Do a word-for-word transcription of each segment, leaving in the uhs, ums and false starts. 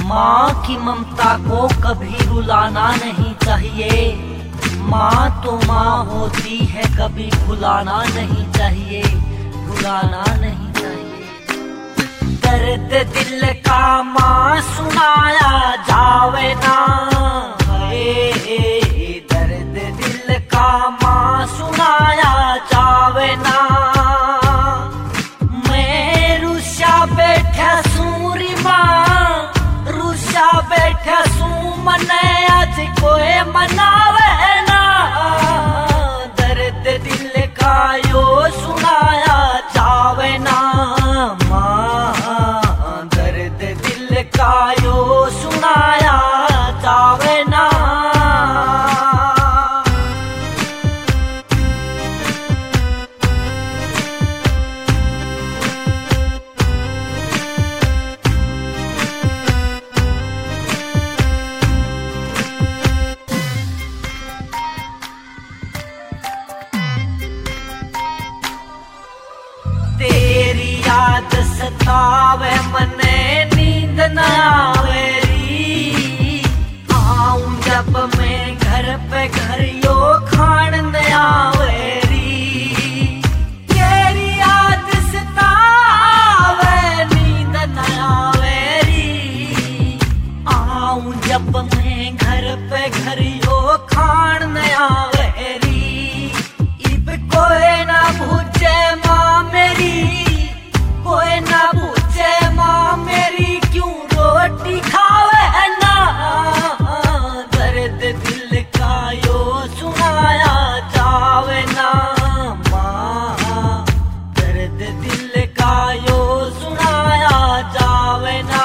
माँ की ममता को कभी रुलाना नहीं चाहिए। माँ तो माँ होती है, कभी भुलाना नहीं चाहिए, भुलाना नहीं चाहिए। दर्द दिल का माँ सुनाया जावे ना, ए, दर्द दिल का माँ सुनाया जावे ना। मैं रुषा बैठा सूरी माँ, रुषा बैठा सू मने आज कोई मनावे ना। दर्द दिल का यो सुनाया जावे ना माँ, दर्द दिल का यो सुनाया जावे ना। तेरी याद सतावे मने नींद न आवे री। आऊं जब मैं घर पे घर यो खान न आवे री। तेरी याद सतावे नींद न आवे री। आऊं जब मैं घर पे घर यो खान न आवे री। इब कोई ना भूजे माँ मेरी, कोई ना पूछे माँ मेरी क्यों रोटी खावे ना। दर्द दिल का यो सुनाया जावे ना माँ, दर्द दिल का यो सुनाया जावे ना।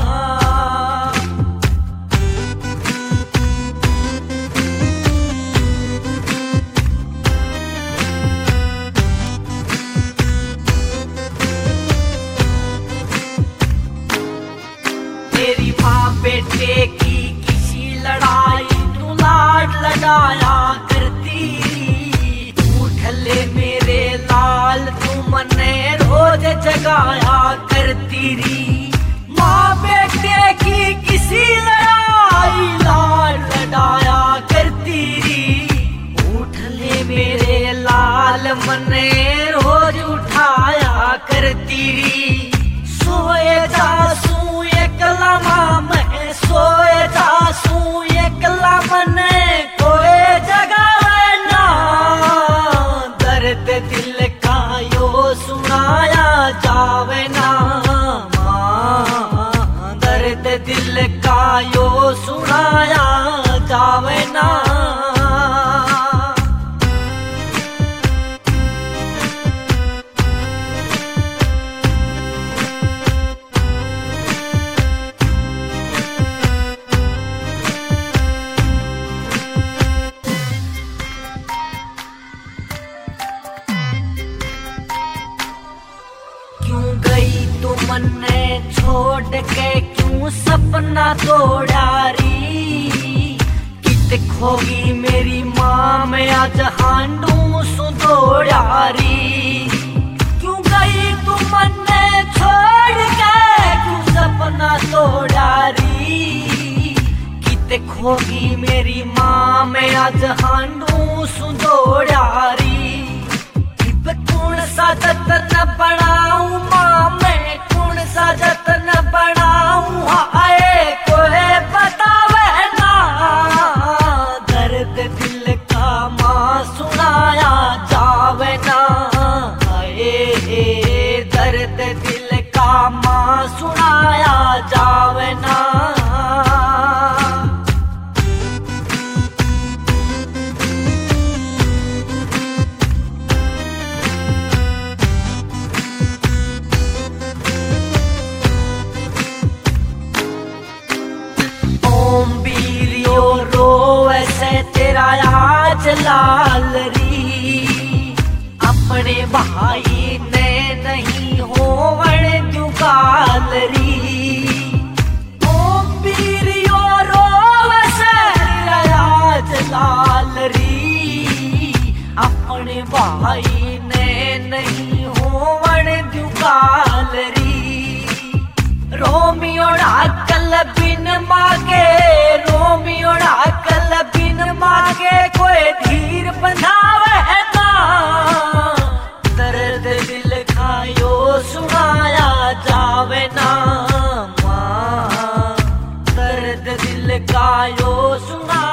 तेरी माँ बेटे की किसी लड़ाई तू लाड लगाया करती। उठले मेरे लाल तू मने रोज जगाया करती री। माँ बेटे की किसी लड़ाई लाड लगाया करती री। उठले मेरे लाल मने रोज उठाया करती री। सोए जासू एकला माँ मैं, सोए जासू एकला मने कोई जगावे ना। दर्द दिल का यो सुनाया जावे ना माँ, दर्द दिल का यो सुनाया जावे ना। क्यों गई तू मन्ने छोड़ के, क्यों सपना तोड़ा री। कित खोगी मेरी माँ मैं आज हांडू सुदोड़ा री। क्यों गई तू मन्ने छोड़ के, क्यों सपना तोड़ा री। कित खोगी मेरी माँ मैं आज हांडू सुदोड़ा री। कौन सा जतन बनाऊं माँ मैं, कौन सा जतन बनाऊं हाय कोई बतावे ना। दर्द दिल का माँ सुनाया जावे ना, हाय दर्द दिल का माँ सुनाया जावे ना। तेरा आज लाल री। अपने भाई ने नहीं हो वण जुगाल री। ओम वीरियो रोव से तेरा आज लाल री। अपने भाई ने नहीं हो वण जुगाल री। रोमियो ढाकल बिन मांगे रोमियोड़ा कल बिन मांगे कोई धीर बंधावे ना। दर्द दिल खायो सुनाया जावे ना माँ, दर्द दिल कायो सुना